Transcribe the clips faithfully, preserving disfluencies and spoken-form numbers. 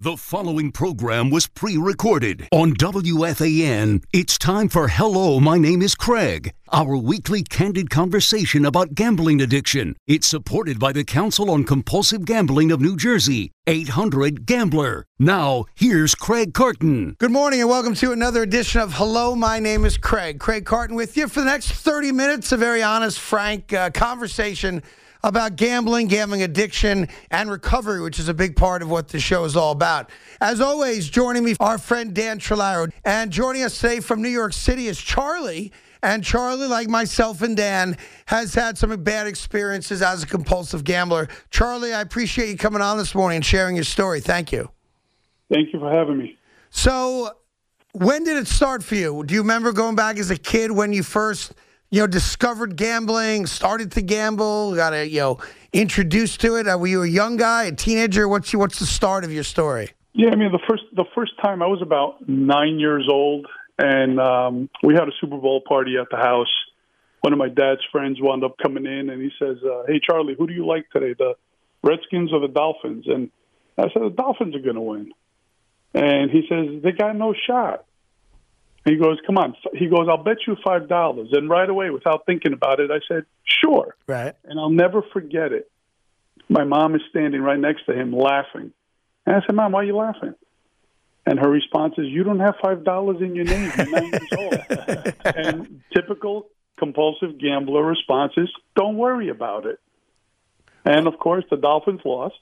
The following program was pre-recorded on W F A N. It's time for Hello, My Name is Craig, our weekly candid conversation about gambling addiction. It's supported by the Council on Compulsive Gambling of New Jersey, eight hundred gambler. Now, here's Craig Carton. Good morning and welcome to another edition of Hello, My Name is Craig. Craig Carton with you for the next thirty minutes, a very honest, frank uh, conversation about gambling, gambling addiction, and recovery, which is a big part of what the show is all about. As always, joining me, our friend Dan Trillaro. And joining us today from New York City is Charlie. And Charlie, like myself and Dan, has had some bad experiences as a compulsive gambler. Charlie, I appreciate you coming on this morning and sharing your story. Thank you. Thank you for having me. So, when did it start for you? Do you remember going back as a kid when you first, you know, discovered gambling, started to gamble, got a, you know, introduced to it? Uh, were you a young guy, a teenager? What's your, what's the start of your story? Yeah, I mean, the first the first time I was about nine years old, and um, we had a Super Bowl party at the house. One of my dad's friends wound up coming in, and he says, uh, "Hey, Charlie, who do you like today, the Redskins or the Dolphins?" And I said, "The Dolphins are going to win." And he says, "They got no shot." He goes, "Come on." He goes, "I'll bet you five dollars." And right away, without thinking about it, I said, "Sure." Right. And I'll never forget it. My mom is standing right next to him laughing. And I said, "Mom, why are you laughing?" And her response is, "You don't have five dollars in your name. You're nine years old." And typical compulsive gambler response is, "Don't worry about it." And, of course, the Dolphins lost.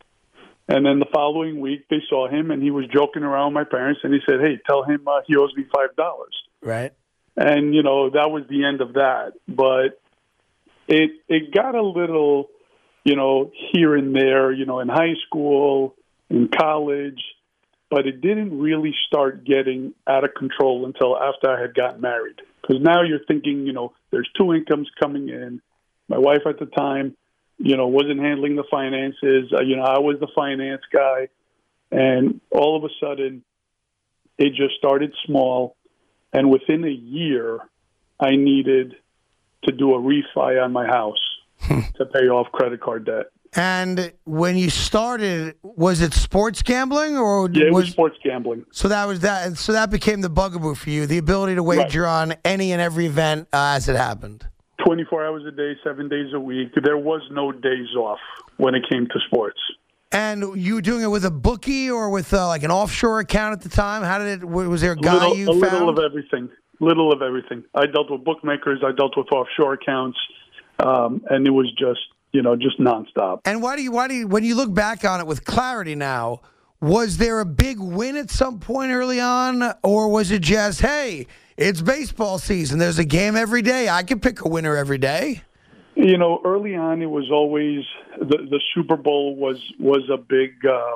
And then the following week, they saw him, and he was joking around with my parents, and he said, "Hey, tell him uh, he owes me five dollars." Right. And, you know, that was the end of that. But it it got a little, you know, here and there, you know, in high school, in college, but it didn't really start getting out of control until after I had gotten married. Because now you're thinking, you know, there's two incomes coming in. My wife at the time, you know, wasn't handling the finances. Uh, you know, I was the finance guy. And all of a sudden, it just started small. And within a year, I needed to do a refi on my house to pay off credit card debt. And when you started, was it sports gambling or Yeah, it was, was sports gambling. So that was that. So that became the bugaboo for you, the ability to wager Right. on any and every event uh, as it happened. twenty-four hours a day, seven days a week. There was no days off when it came to sports. And you were doing it with a bookie or with uh, like an offshore account at the time? How did it? Was there a guy little, you a found? little of everything. Little of everything. I dealt with bookmakers. I dealt with offshore accounts, um, and it was just, you know, just nonstop. And why do you? Why do you? When you look back on it with clarity now, was there a big win at some point early on, or was it just, hey, it's baseball season. There's a game every day. I can pick a winner every day. You know, early on, it was always the, the Super Bowl was was a big um,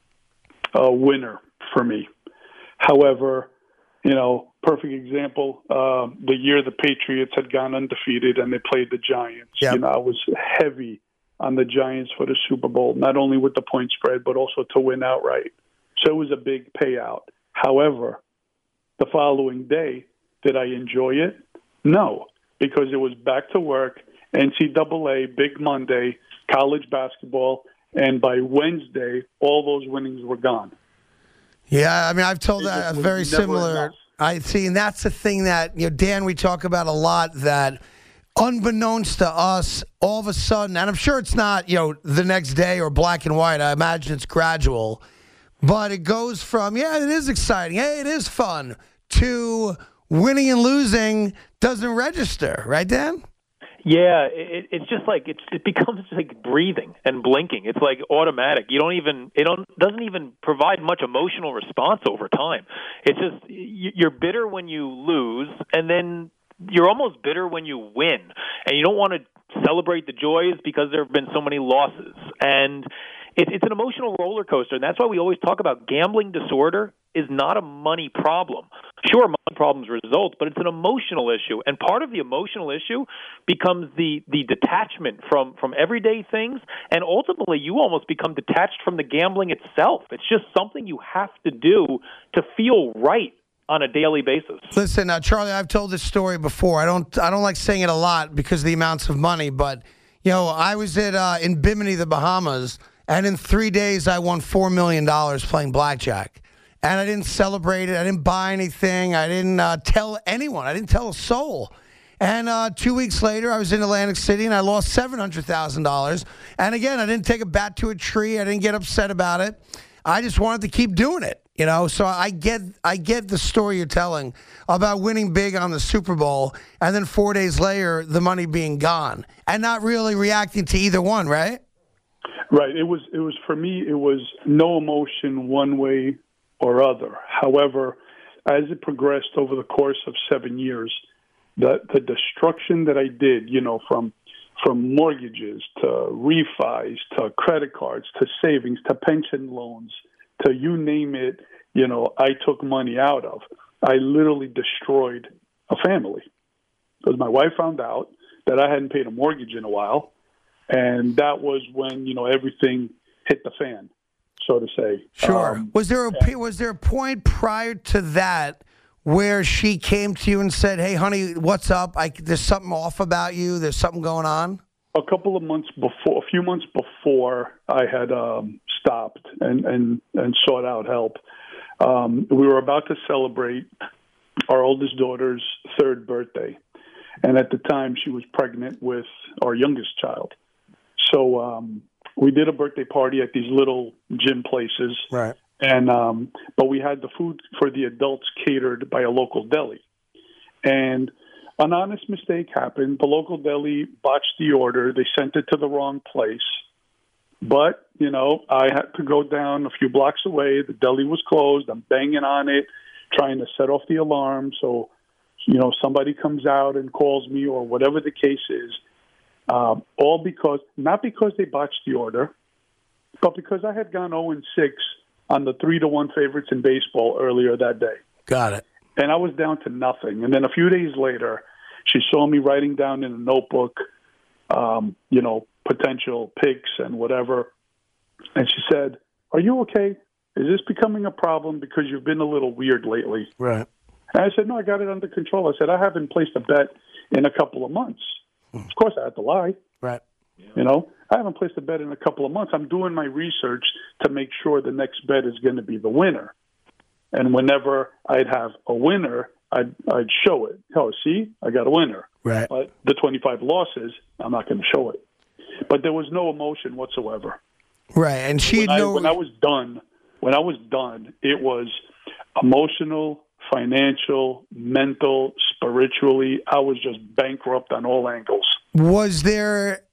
uh, winner for me. However, you know, perfect example, uh, the year the Patriots had gone undefeated and they played the Giants. Yep. You know, I was heavy on the Giants for the Super Bowl, not only with the point spread, but also to win outright. So it was a big payout. However, the following day, did I enjoy it? No, because it was back to work, N C double A, Big Monday, college basketball, and by Wednesday, all those winnings were gone. Yeah, I mean, I've told It that just a was very never similar. enough. I see, and that's the thing that, you know, Dan, we talk about a lot, that unbeknownst to us, all of a sudden, and I'm sure it's not, you know, the next day or black and white. I imagine it's gradual, but it goes from, yeah, it is exciting, hey, it is fun, to winning and losing doesn't register, right, Dan? Yeah, it, it's just like it's, it becomes like breathing and blinking. It's like automatic. You don't even it don't doesn't even provide much emotional response over time. It's just you're bitter when you lose, and then you're almost bitter when you win, and you don't want to celebrate the joys because there have been so many losses. And it, it's an emotional roller coaster, and that's why we always talk about gambling disorder is not a money problem. Sure, money problems result, but it's an emotional issue. And part of the emotional issue becomes the, the detachment from, from everyday things, and ultimately you almost become detached from the gambling itself. It's just something you have to do to feel right on a daily basis. Listen, uh, Charlie, I've told this story before. I don't I don't like saying it a lot because of the amounts of money, but, you know, I was at uh, in Bimini, the Bahamas, And in three days, I won four million dollars playing blackjack. And I didn't celebrate it. I didn't buy anything. I didn't uh, tell anyone. I didn't tell a soul. And uh, two weeks later, I was in Atlantic City, and I lost seven hundred thousand dollars. And again, I didn't take a bat to a tree. I didn't get upset about it. I just wanted to keep doing it, you know. So I get I get the story you're telling about winning big on the Super Bowl, and then four days later, the money being gone, and not really reacting to either one, right? Right. It was. It was for me. It was no emotion one way or other. However, as it progressed over the course of seven years, the the destruction that I did, you know, from from mortgages to refis to credit cards to savings to pension loans to you name it, you know, I took money out of. I literally destroyed a family because my wife found out that I hadn't paid a mortgage in a while, and that was when, you know, everything hit the fan, so to say. Sure. Um, was there a was there a point prior to that where she came to you and said, "Hey, honey, what's up? I, there's something off about you. There's something going on"? A couple of months before, a few months before, I had um, stopped and, and, and sought out help. Um, we were about to celebrate our oldest daughter's third birthday, and at the time, she was pregnant with our youngest child. So um, we did a birthday party at these little gym places. Right. And um, but we had the food for the adults catered by a local deli. And an honest mistake happened. The local deli botched the order. They sent it to the wrong place. But, you know, I had to go down a few blocks away. The deli was closed. I'm banging on it, trying to set off the alarm. So, you know, somebody comes out and calls me or whatever the case is. Um, all because, not because they botched the order, but because I had gone oh and six on the three to one favorites in baseball earlier that day. Got it. And I was down to nothing. And then a few days later, she saw me writing down in a notebook, um, you know, potential picks and whatever. And she said, "Are you okay? Is this becoming a problem because you've been a little weird lately?" Right. And I said, "No, I got it under control." I said, "I haven't placed a bet in a couple of months." Mm. Of course, I had to lie. Right. You know, I haven't placed a bet in a couple of months. I'm doing my research to make sure the next bet is going to be the winner. And whenever I'd have a winner, I'd, I'd show it. Oh, see, I got a winner. Right. But the twenty-five losses, I'm not going to show it. But there was no emotion whatsoever. Right. And she when, I, know when I was done, when I was done, it was emotional, financial, mental, spiritually. I was just bankrupt on all angles. Was there,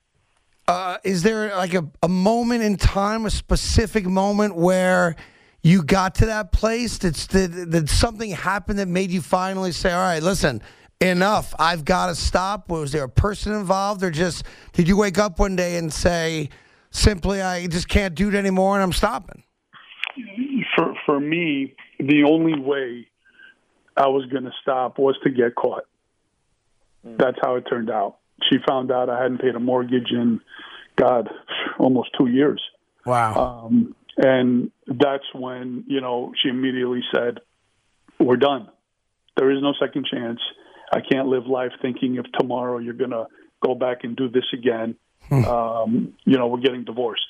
uh, is there like a, a moment in time, a specific moment where you got to that place? Did, did, did something happen that made you finally say, all right, listen, enough, I've got to stop? Was there a person involved, or just did you wake up one day and say, simply, I just can't do it anymore and I'm stopping? For, for me, the only way I was going to stop was to get caught. That's how it turned out. She found out I hadn't paid a mortgage in, God, almost two years. Wow. Um, and that's when, you know, she immediately said, "We're done. There is no second chance. I can't live life thinking if tomorrow you're going to go back and do this again. um, you know, we're getting divorced."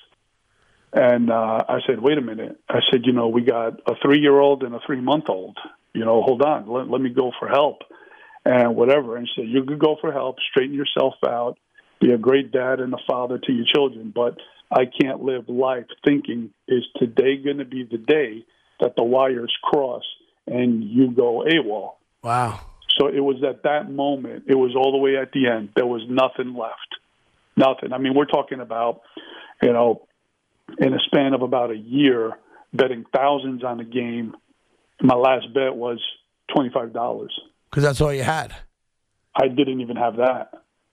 And uh, I said, "Wait a minute." I said, "You know, we got a three-year-old and a three-month-old. You know, hold on. Let, let me go for help and whatever." And she said, "You could go for help, straighten yourself out, be a great dad and a father to your children. But I can't live life thinking, is today going to be the day that the wires cross and you go AWOL?" Wow. So it was at that moment, it was all the way at the end. There was nothing left. Nothing. I mean, we're talking about, you know, in a span of about a year, betting thousands on a game. My last bet was twenty-five dollars. Because that's all you had. I didn't even have that.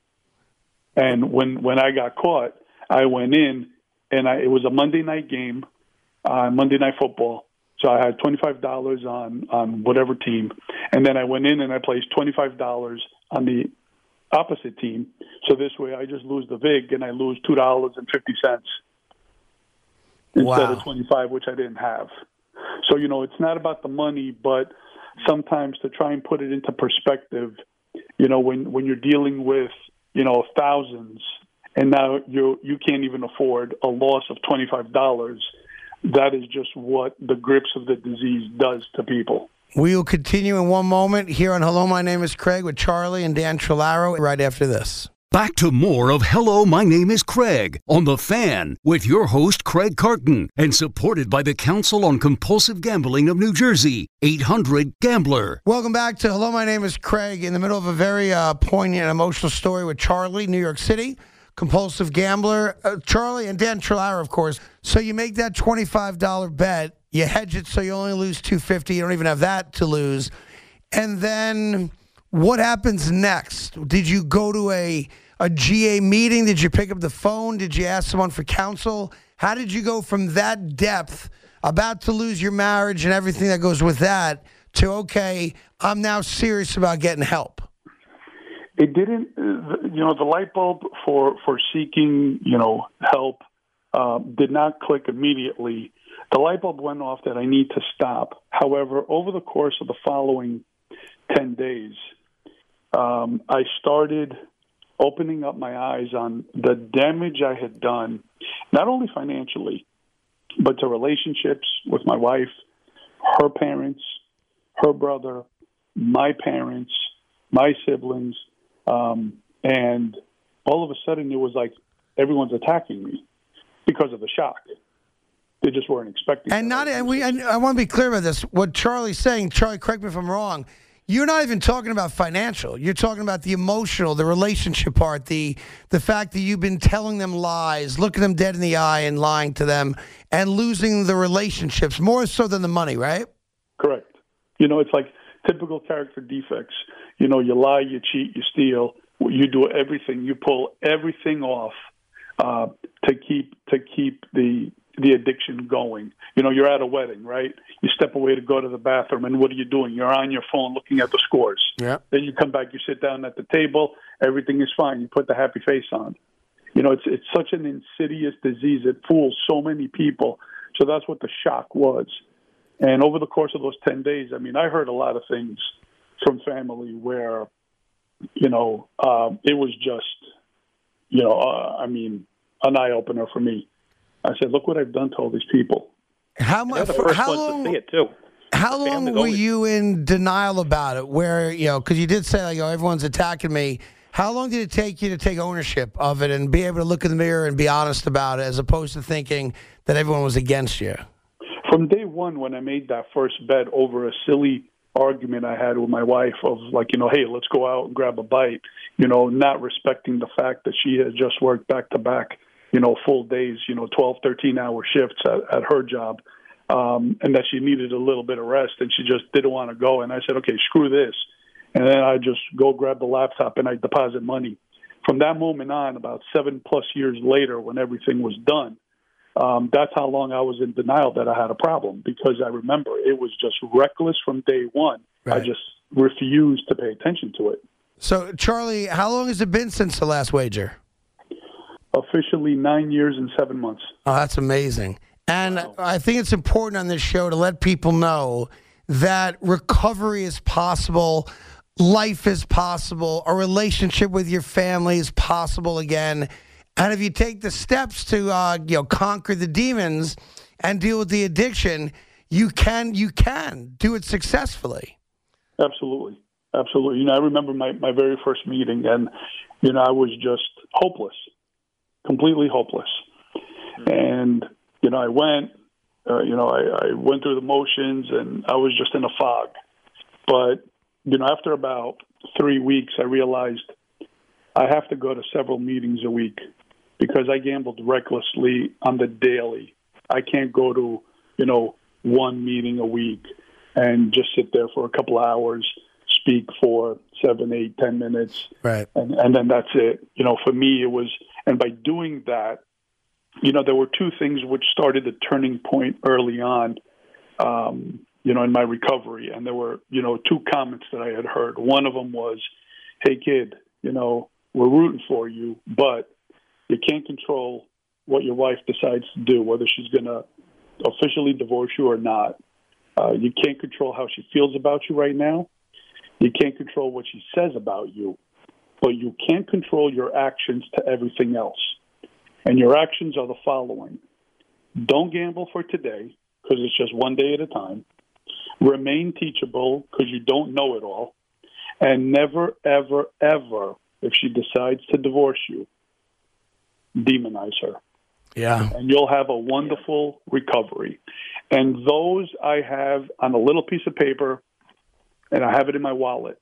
And when, when I got caught, I went in, and I, it was a Monday night game, uh, Monday Night Football. So I had twenty-five dollars on, on whatever team. And then I went in and I placed twenty-five dollars on the opposite team. So this way I just lose the vig and I lose two dollars and fifty cents instead wow. of twenty-five, which I didn't have. So, you know, it's not about the money, but sometimes to try and put it into perspective, you know, when, when you're dealing with, you know, thousands and now you you can't even afford a loss of twenty-five dollars. That is just what the grips of the disease does to people. We will continue in one moment here on Hello, My Name is Craig with Charlie and Dan Trillaro right after this. Back to more of Hello, My Name is Craig on The Fan with your host, Craig Carton, and supported by the Council on Compulsive Gambling of New Jersey, eight hundred gambler. Welcome back to Hello, My Name is Craig, in the middle of a very uh, poignant, emotional story with Charlie, New York City, compulsive gambler. Uh, Charlie and Dan Trillaro, of course. So you make that twenty-five dollars bet, you hedge it so you only lose two hundred fifty dollars, you don't even have that to lose, and then what happens next? Did you go to a a G A meeting? Did you pick up the phone? Did you ask someone for counsel? How did you go from that depth, about to lose your marriage and everything that goes with that, to, okay, I'm now serious about getting help? It didn't, you know, the light bulb for, for seeking, you know, help uh, did not click immediately. The light bulb went off that I need to stop. However, over the course of the following ten days, um, I started opening up my eyes on the damage I had done, not only financially, but to relationships with my wife, her parents, her brother, my parents, my siblings, um, and all of a sudden it was like everyone's attacking me because of the shock. They just weren't expecting. And not, and we. And I want to be clear about this. What Charlie's saying, Charlie, correct me if I'm wrong. You're not even talking about financial. You're talking about the emotional, the relationship part, the the fact that you've been telling them lies, looking them dead in the eye and lying to them, and losing the relationships more so than the money, right? Correct. You know, it's like typical character defects. You know, you lie, you cheat, you steal, you do everything, you pull everything off uh, to keep to keep the the addiction going. You know, you're at a wedding, right? You step away to go to the bathroom, and what are you doing? You're on your phone looking at the scores. Yeah. Then you come back, you sit down at the table, everything is fine. You put the happy face on. You know, it's it's such an insidious disease. It fools so many people. So that's what the shock was. And over the course of those ten days, I mean, I heard a lot of things from family where, you know, um, it was just, you know, uh, I mean, an eye-opener for me. I said, look what I've done to all these people. How much? They're the first how ones long? to see it too. How The long family's were always- you in denial about it? Where, you know, because you did say, like, oh, everyone's attacking me. How long did it take you to take ownership of it and be able to look in the mirror and be honest about it, as opposed to thinking that everyone was against you? From day one, when I made that first bet over a silly argument I had with my wife of, like, you know, hey, let's go out and grab a bite, you know, not respecting the fact that she had just worked back-to-back, you know, full days, you know, twelve, thirteen-hour shifts at, at her job, um, and that she needed a little bit of rest, and she just didn't want to go. And I said, okay, screw this. And then I just go grab the laptop and I deposit money. From that moment on, about seven-plus years later, when everything was done, um, that's how long I was in denial that I had a problem, because I remember it was just reckless from day one. Right. I just refused to pay attention to it. So, Charlie, how long has it been since the last wager? Officially nine years and seven months. Oh, that's amazing. And Wow. I think it's important on this show to let people know that recovery is possible, life is possible, a relationship with your family is possible again. And if you take the steps to uh, you know, conquer the demons and deal with the addiction, you can you can do it successfully. Absolutely. Absolutely. You know, I remember my, my very first meeting, and, you know, I was just hopeless, completely hopeless. And, you know, I went, uh, you know, I, I went through the motions, and I was just in a fog. But, you know, after about three weeks, I realized I have to go to several meetings a week because I gambled recklessly on the daily. I can't go to, you know, one meeting a week and just sit there for a couple of hours, speak for seven, eight, ten minutes, Right. and, and then that's it. You know, for me, it was, and by doing that, you know, there were two things which started the turning point early on, um, you know, in my recovery. And there were, you know, two comments that I had heard. One of them was, hey, kid, you know, we're rooting for you, but you can't control what your wife decides to do, whether she's going to officially divorce you or not. Uh, you can't control how she feels about you right now. You can't control what she says about you. but you can't control your actions to everything else. And your actions are the following. Don't gamble for today, because it's just one day at a time. Remain teachable, because you don't know it all. And never, ever, ever, if she decides to divorce you, demonize her. Yeah. And you'll have a wonderful recovery. And those I have on a little piece of paper, and I have it in my wallet.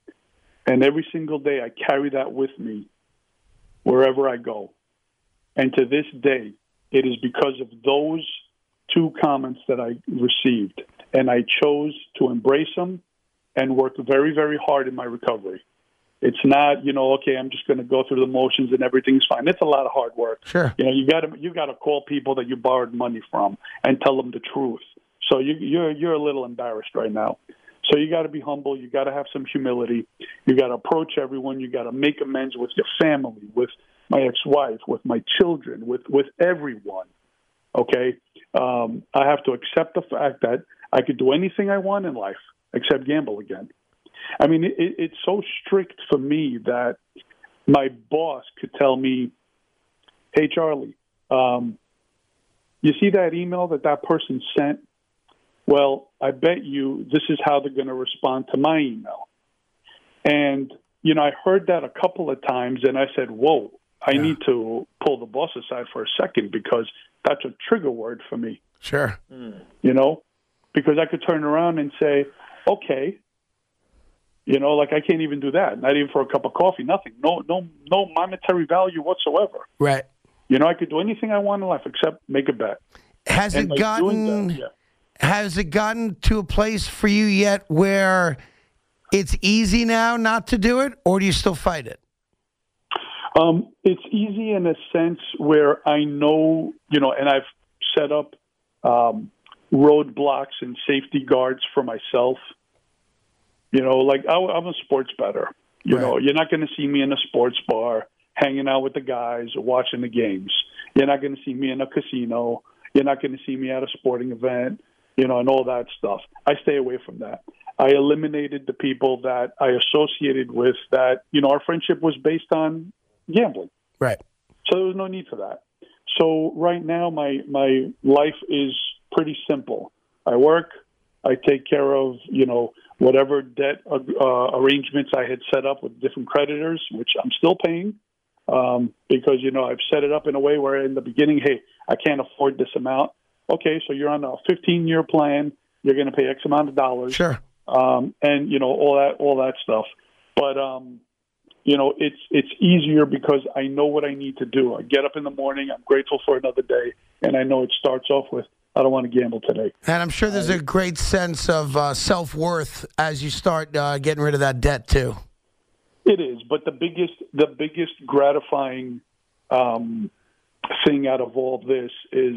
And every single day I carry that with me wherever I go. And to this day, it is because of those two comments that I received. And I chose to embrace them and work very, very hard in my recovery. It's not, you know, okay, I'm just going to go through the motions and everything's fine. It's a lot of hard work. Sure. You know, you got to you got to call people that you borrowed money from and tell them the truth. So you, you're you're a little embarrassed right now. So you got to be humble. You got to have some humility. You got to approach everyone. You got to make amends with your family, with my ex-wife, with my children, with with everyone. Okay, um, I have to accept the fact that I could do anything I want in life except gamble again. I mean, it, it's so strict for me that my boss could tell me, hey, Charlie, um, you see that email that that person sent? Well, I bet you this is how they're going to respond to my email. And, you know, I heard that a couple of times, and I said, whoa, I yeah. need to pull the boss aside for a second because that's a trigger word for me. Sure. Mm. You know, because I could turn around and say, okay, you know, like I can't even do that. Not even for a cup of coffee, nothing. No, no, no monetary value whatsoever. Right. You know, I could do anything I want in life except make a bet. Has and it gotten? That, yeah. Has it gotten to a place for you yet where it's easy now not to do it, or do you still fight it? Um, it's easy in a sense where I know, you know, and I've set up um, roadblocks and safety guards for myself. You know, like I, I'm a sports bettor. You right. know, you're not going to see me in a sports bar hanging out with the guys or watching the games. You're not going to see me in a casino. You're not going to see me at a sporting event, you know, and all that stuff. I stay away from that. I eliminated the people that I associated with that, you know, our friendship was based on gambling. Right. So there was no need for that. So right now my my life is pretty simple. I work. I take care of, you know, whatever debt uh, arrangements I had set up with different creditors, which I'm still paying um, because, you know, I've set it up in a way where in the beginning, hey, I can't afford this amount. Okay, so you're on a fifteen-year plan. You're going to pay X amount of dollars. Sure. Um, and, you know, all that all that stuff. But, um, you know, it's it's easier because I know what I need to do. I get up in the morning. I'm grateful for another day. And I know it starts off with, I don't want to gamble today. And I'm sure there's a great sense of uh, self-worth as you start uh, getting rid of that debt, too. It is. But the biggest the biggest gratifying um, thing out of all this is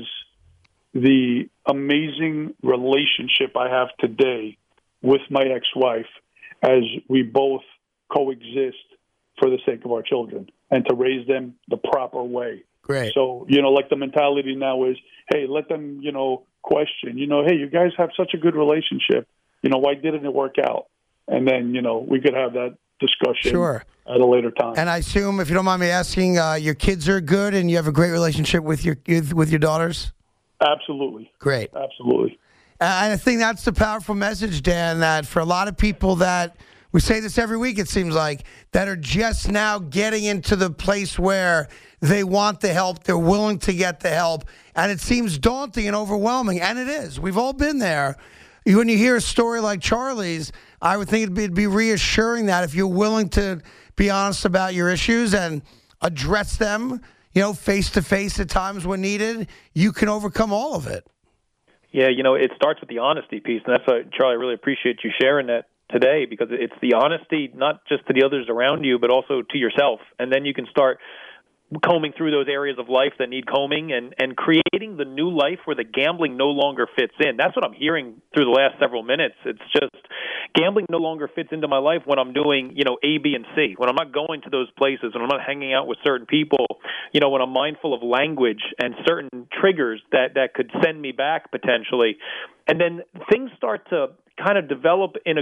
the amazing relationship I have today with my ex-wife as we both coexist for the sake of our children and to raise them the proper way. Great. So, you know, like the mentality now is, hey, let them, you know, question, you know, hey, you guys have such a good relationship. You know, why didn't it work out? And then, you know, we could have that discussion sure. at a later time. And I assume, if you don't mind me asking, uh, your kids are good and you have a great relationship with your with your daughters? Absolutely. Great. Absolutely. And I think that's the powerful message, Dan, that for a lot of people that, we say this every week, it seems like, that are just now getting into the place where they want the help, they're willing to get the help, and it seems daunting and overwhelming, and it is. We've all been there. When you hear a story like Charlie's, I would think it'd be, it'd be reassuring that if you're willing to be honest about your issues and address them, you know, face-to-face at times when needed, you can overcome all of it. Yeah, you know, it starts with the honesty piece, and that's why, Charlie, I really appreciate you sharing that today, because it's the honesty not just to the others around you, but also to yourself. And then you can start combing through those areas of life that need combing and, and creating the new life where the gambling no longer fits in. That's what I'm hearing through the last several minutes. It's just gambling no longer fits into my life when I'm doing, you know, A, B, and C. When I'm not going to those places, when I'm not hanging out with certain people, you know, when I'm mindful of language and certain triggers that, that could send me back potentially. And then things start to kind of develop in a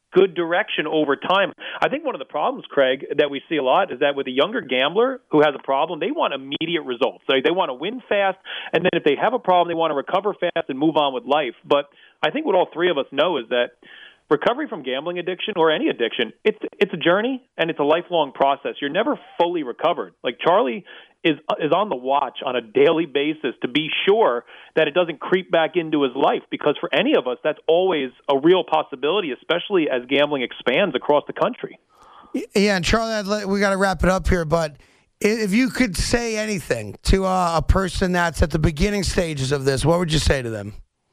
good direction over time. I think one of the problems, Craig, that we see a lot is that with a younger gambler who has a problem, they want immediate results. Like they want to win fast, and then if they have a problem, they want to recover fast and move on with life. But I think what all three of us know is that recovery from gambling addiction or any addiction, it's it's a journey and it's a lifelong process. You're never fully recovered. Like Charlie is is on the watch on a daily basis to be sure that it doesn't creep back into his life, because for any of us, that's always a real possibility, especially as gambling expands across the country. Yeah, and Charlie, we got to wrap it up here, but if you could say anything to a, a person that's at the beginning stages of this, what would you say to them?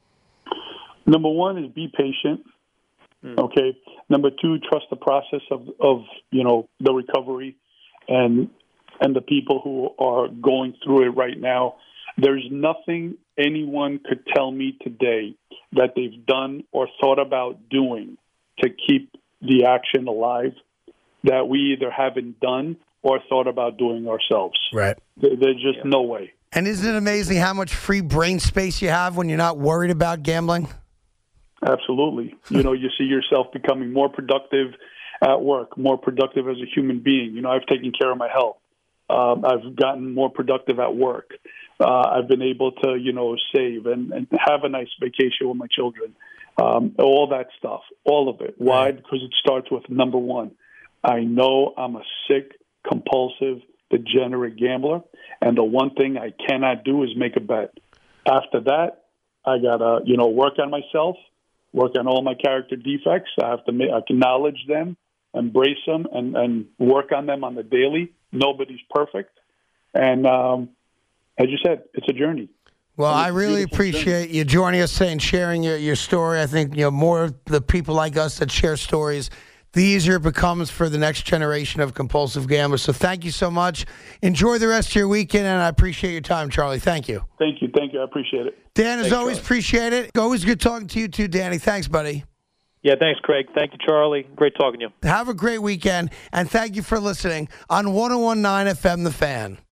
Number one is be patient. Okay. Number two, trust the process of, of you know, the recovery and and the people who are going through it right now. There's nothing anyone could tell me today that they've done or thought about doing to keep the action alive that we either haven't done or thought about doing ourselves. Right. There, there's just yeah. no way. And isn't it amazing how much free brain space you have when you're not worried about gambling? Absolutely. You know, you see yourself becoming more productive at work, more productive as a human being. You know, I've taken care of my health. Um, I've gotten more productive at work. Uh, I've been able to, you know, save and, and have a nice vacation with my children. Um, all that stuff, all of it. Why? Because it starts with number one. I know I'm a sick, compulsive, degenerate gambler, and the one thing I cannot do is make a bet. After that, I gotta, you know, work on myself. Work on all my character defects. I have to make, acknowledge them, embrace them, and, and work on them on the daily. Nobody's perfect. And um, as you said, it's a journey. Well, I really appreciate you joining us and sharing your, your story. I think, you know, more of the people like us that share stories, the easier it becomes for the next generation of compulsive gamblers. So thank you so much. Enjoy the rest of your weekend, and I appreciate your time, Charlie. Thank you. Thank you. Thank you. I appreciate it. Dan, as Thanks, always, Charlie. Appreciate it. Always good talking to you too, Danny. Thanks, buddy. Yeah, thanks, Craig. Thank you, Charlie. Great talking to you. Have a great weekend, and thank you for listening on one oh one point nine F M The Fan.